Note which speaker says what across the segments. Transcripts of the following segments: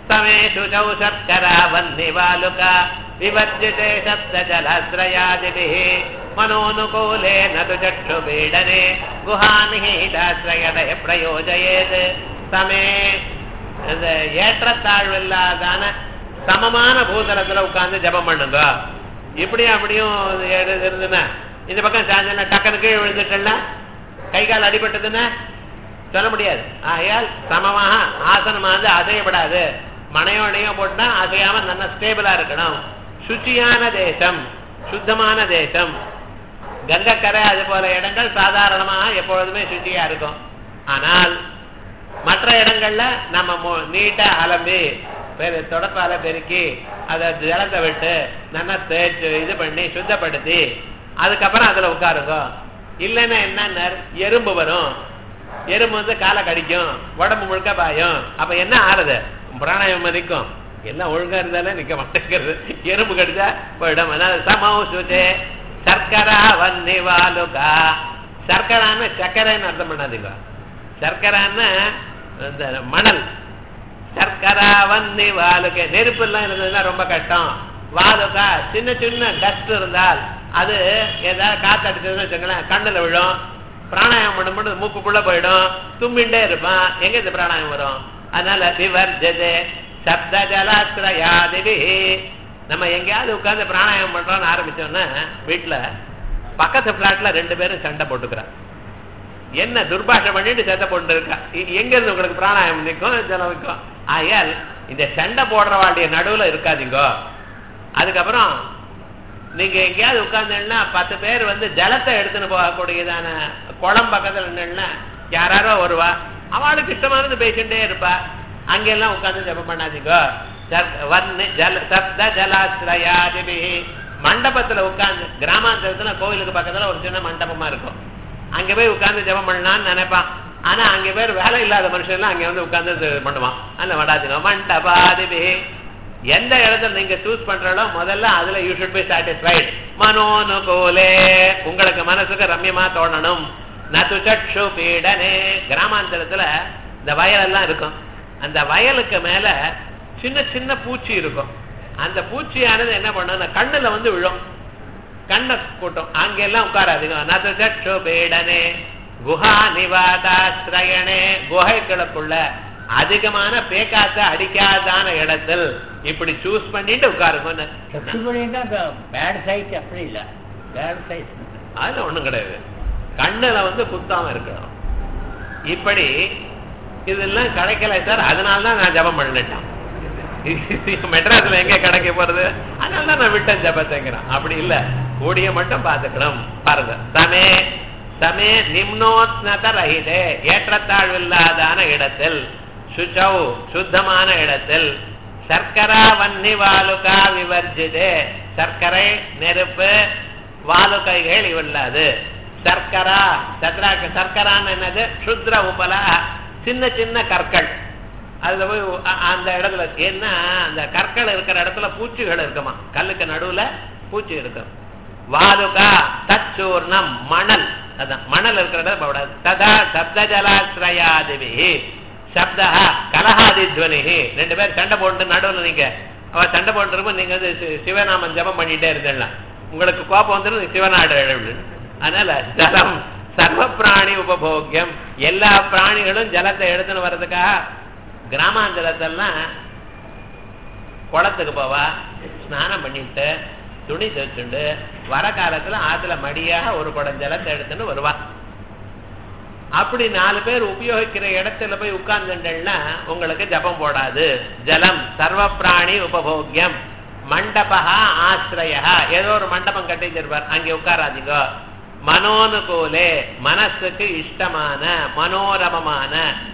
Speaker 1: சமே சுச்சௌ சர்க்கரா வன்னிவாலுகா விவர்ஜிதே சப்தஜலாஸ்ரயாதிபிஹி மனோனுகூலே நது சக்ஷுபீடனே குஹாநிஹீதாஸ்ரயதய பிரயோஜயேத். சமே ஏற்றத்தாழ்வில்லாதான சமமான பூதலத்துல உட்கார்ந்து ஜபம் பண்ணுங்க. இப்படியும் அப்படியும் இருந்துன்னா இந்த பக்கம் சாஞ்சா டக்குனு கீழே விழுந்துட்டா கை கால் அடிபட்டதுன்னா சொல்ல முடியாது. ஆகையால் சமமாக ஆசனமானது அசையப்படாது. மனையோடையும் போட்டா அசையாம நல்லா ஸ்டேபிளா இருக்கணும். சுச்சியான தேசம், சுத்தமான தேசம், கங்கக்கரை அது போல இடங்கள் சாதாரணமாக எப்பொழுதுமே சுச்சியா இருக்கும். ஆனால் மற்ற இடங்கள்ல நம்ம நீட்டா அலம்பி தொடப்பால பெருக்கி அதை ஜலத்தை விட்டு நல்லா தேய்ச்சு இது பண்ணி சுத்தப்படுத்தி அதுக்கப்புறம் அதுல உட்காருங்க. இல்லைன்னா என்ன, எறும்பு வரும். எறும்பு காலை கடிக்கும், உடம்பு முழுக்க பாயும். அப்ப என்ன ஆறுது? பிராணாயாமம் நிற்கும். எல்லாம் ஒழுங்கா இருந்தாலும் நிக்க மாட்டேங்கிறது. எறும்பு கடிச்சா போயிடும். அதாவது சமௌசுதே சர்க்கரா வன்னிவாலுகா. சர்க்கரான்னு சர்க்கரைன்னு அர்த்தம் பண்ணாதீங்க. சர்க்கரான்னு இந்த மணல். சர்க்கரா வன்னிவாலுகே நெருப்பு எல்லாம் இருந்ததுன்னா ரொம்ப கஷ்டம். வாலுகா சின்ன சின்ன டஸ்ட் இருந்தால் அது ஏதாவது காத்தடிச்சதுன்னு வச்சுங்களேன் கண்ணுல விழும். பிராணாயாமம் பண்ணும்போது மூக்குக்குள்ள போயிடும், தும்பிண்டே இருப்பான். எங்க இந்த பிராணாயாமம் வரும்? அதனால விவர்ஜதே சப்த ஜலாஸ்ரயாதிபி. நம்ம எங்கேயாவது உட்கார்ந்து பிராணாயாமம் பண்றோம்னு ஆரம்பிச்சோம்னா வீட்டுல பக்கத்து பிளாட்ல 2 பேரும் சண்டை போட்டுக்கிறான். என்ன துர்பாஷை பண்ணிட்டு சண்டை போட்டு இருக்கா. எங்க இருந்து உங்களுக்கு பிராணாயாமம் நிற்கும், ஜலம் நிற்கும்? ஆயால் இந்த சண்டை போடுறவாளுடைய நடுவுல இருக்காதீங்க. அதுக்கப்புறம் நீங்க எங்கேயாவது உட்கார்ந்தீங்கன்னா 10 பேர் ஜலத்தை எடுத்துன்னு போகக்கூடியதான குளம் பக்கத்துல நின்னா யாரோ வருவா, அவளுக்கு இஷ்டமானது பேசிட்டே இருப்பா. அங்கெல்லாம் உட்கார்ந்து ஜபம் பண்ணாதீங்க. சப்த ஜலாஸ்ரயாதிபி. மண்டபத்துல உட்கார்ந்து கிராமாந்தரத்துல கோவிலுக்கு பக்கத்துல ஒரு சின்ன மண்டபமா இருக்கும். அங்க போய் உட்கார்ந்து ஜபம் பண்ணலான்னு நினைப்பான். ஆனா அங்க பேர் வேலை இல்லாத மனுஷன் எல்லாம் அங்க உட்கார்ந்து பண்ணுவான். அந்த வடாதீங்க மண்டபாதிபி. எந்த இடத்துல நீங்க சூஸ் பண்றாலோ முதல்ல அதுல யூ ஷுட் பி சாட்டிஸ்ஃபைட். மனோனுகூலே உங்களுக்கு மனசுக்கு ரம்யமா தோணணும். நது சக்ஷு பீடனே. கிராமாந்தரத்துல இந்த வயலெல்லாம் இருக்கும். அந்த வயலுக்கு மேல சின்ன சின்ன பூச்சி இருக்கும். அந்த பூச்சியானது என்ன பண்ணும், கண்ணுல விழும், கண்ணை கூட்டம். அங்கெல்லாம் உட்காராதீங்க. நது சக்ஷு பீடனே குஹா நிவாதாஸ்ரயணே. குகைகளுக்குள்ள அதிகமான பேக்காத்த அடிக்காதான இடத்தில் இப்படி சூஸ் பண்ணிட்டு உட்காருங்க. அதுல ஒண்ணும் கிடையாது. கண்ணுல குத்தாம இருக்கணும். இப்படி இதெல்லாம் கிடைக்கல சார், அதனாலதான் நான் ஜபம் பண்ணிட்டேன். மெட்ராஸ்ல எங்க கிடைக்க போறது, அதனாலதான் நான் விட்டேன் ஜபத்தைங்கிறான். அப்படி இல்ல, கூடிய மட்டும் பாத்துக்கணும். பாருங்க, சமே சமே நிம்னோத்னத ரஹிதே. ஏற்றத்தாழ்வில்லாதான இடத்தில், சுச்சௌ சுத்தமான இடத்தில், சர்க்கரா வன்னி வாலுகா விவர்ஜிதே. சர்க்கரை நெருப்பு வாலுகைகள் இல்லாது. சர்க்கரா சர்க்கரான்னு என்னது? சுத்ர உபலா, சின்ன சின்ன கற்கள். அதுல போய் அந்த இடத்துல என்ன, அந்த கற்கள் இருக்கிற இடத்துல பூச்சிகள் இருக்குமா, கல்லுக்கு நடுவுல பூச்சி இருக்கும். வாலுகா தச்சூர்ணம் மணல். அதான் மணல் இருக்கிற இடம். ததா சப்த ஜலாஸ்ரயாதிபி. சப்தா கலஹாதித்வனி. 2 பேர் சண்டை போட்டு நடுவில் நீங்க அவ சண்டை போட்டு இருக்கும். நீங்க சிவநாமம் ஜபம் பண்ணிட்டே இருந்தேன், உங்களுக்கு கோபம் வந்துடும், சிவநாடு. அதனால ஜலம் சர்வ பிராணி உபபோக்கியம். எல்லா பிராணிகளும் ஜலத்தை எடுத்துன்னு வர்றதுக்காக கிராமாந்தரத்தெல்லாம் குளத்துக்கு போவா, ஸ்நானம் பண்ணிட்டு துணி துவைச்சுண்டு வர காலத்துல ஆத்துல மடியாக ஒரு குடம் ஜலத்தை எடுத்துன்னு வருவா. அப்படி 4 பேர் உபயோகிக்கிற இடத்துல போய் உட்கார்ந்துட்டா உங்களுக்கு ஜபம் போடாது. ஜலம் சர்வ பிராணி உபபோக்கியம். மண்டபா ஆசிரயா. ஏதோ ஒரு மண்டபம் கட்டிச்சிருப்பார், அங்கே உட்காராதீங்க. மனோனுகூலே மனசுக்கு இஷ்டமான மனோரமமான.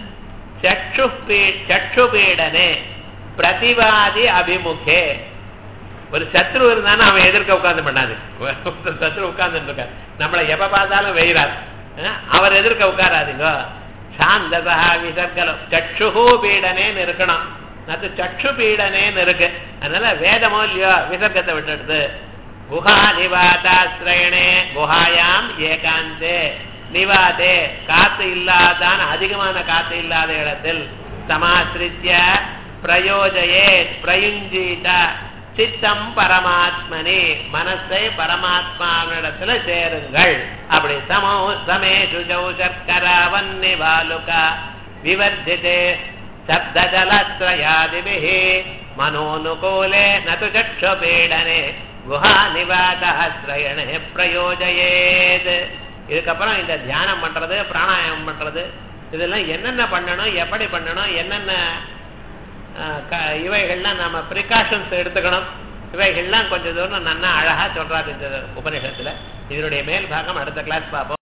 Speaker 1: சக்ஷுபீடனே பிரதிவாதி அபிமுகே. ஒரு சத்ரு இருந்தானா அவன் எதிர்க்க உட்கார்ந்து பண்ணாது. சத்ரு உட்கார்ந்து இருக்க நம்மளை எப்ப பார்த்தாலும் வெயிறார், அவர் எதிர்க்க உட்காராதீங்க. சாந்ததா விசர்கலம். சக்ஷு பீடனேன்னு இருக்கணும், அது சக்ஷு பீடனேன்னு இருக்கு. அதனால வேதமோ இல்லையோ விசர்க்கத்தை விட்டுடுது. குஹா நிவாதாஸ்ரயணே. குஹாயாம் ஏகாந்தே. நிவாதே காத்து இல்லாதான அதிகமான காத்து இல்லாத இடத்தில். சமாசிரித்ய பிரயோஜயேத் பிரயுஞ்சீத சித்தம் பரமாத்மனி மனசை பரமாத்மாவிடத்துல சேருங்கள். அப்படி சமேஷு சர்க்கரா வன்னி வாலுகா விவர்ஜிதே சப்தஜலத்ரயாதிபிஹி மனோனுகூலே நது சக்ஷுபீடனே குஹா நிவாதாஸ்ரயணே பிரயோஜயேத். இதுக்கப்புறம் இந்த தியானம் பண்றது பிராணாயாமம் பண்றது இதெல்லாம் என்னென்ன பண்ணணும், எப்படி பண்ணணும், என்னென்ன இவைகள்லாம் நம்ம ப்ரிகாஷன்ஸ் எடுத்துக்கணும், இவைகள்லாம் கொஞ்சம் தூரம் நல்லா அழகா சொல்றாரு இந்த உபநிஷத்துல. இதனுடைய மேல் பாகம் அடுத்த கிளாஸ் பார்ப்போம்.